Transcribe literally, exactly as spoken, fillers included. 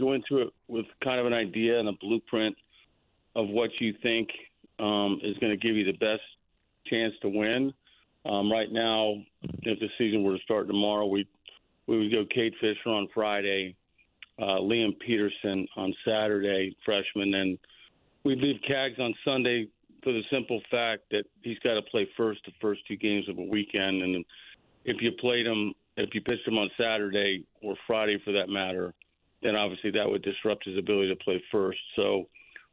go into it with kind of an idea and a blueprint of what you think um, is going to give you the best chance to win. Um, right now, if the season were to start tomorrow, we we would go Cade Fisher on Friday, uh, Liam Peterson on Saturday, freshman, and we'd leave Cags on Sunday for the simple fact that he's got to play first the first two games of a weekend, and if you played him, if you pitched him on Saturday or Friday for that matter, then obviously that would disrupt his ability to play first. So